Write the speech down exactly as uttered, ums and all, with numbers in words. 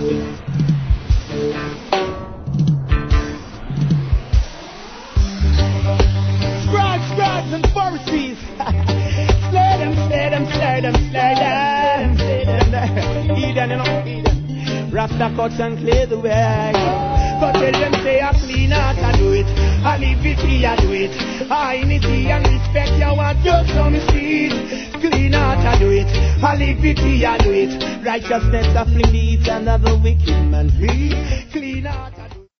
Scribes, scribes, and Pharisees. Slay them, slay them, slay them, slay them, slay them. Eden, you know, Eden. Rasta cuts and clear the way. But tell them say I clean out, I do it. I live it, I do it. I need and respect you want just some seed. Clean out, I do it. I live it, I do it. Righteousness, I fling it, another wicked man free. Clean out.